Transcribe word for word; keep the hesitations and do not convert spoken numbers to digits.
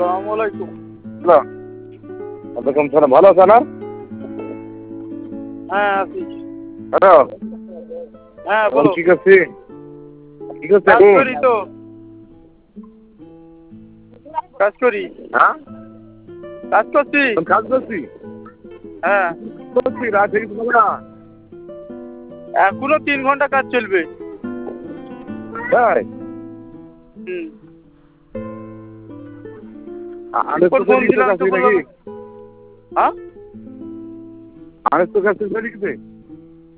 আসসালামু আলাইকুম। ওয়ালাইকুম সালাম, ভালো আছেন না? হ্যাঁ আছি। হ্যালো, হ্যাঁ এখন বলো। কি করছি? কি করছি কাজ এখন? করি তো, কাজ করি, হ্যাঁ, কাজ করছি। এখন কাজ করছি হ্যাঁ, করছি রাত থেকে তুমি না? এখনো তিন ঘন্টা কাজ চলবে। তাই হুম। আনেস তো ফোন চলে গেছে দিলাম তো কাছে বললাম, নাকি? হ্যাঁ আনেস তো কাছে চলে গেছে?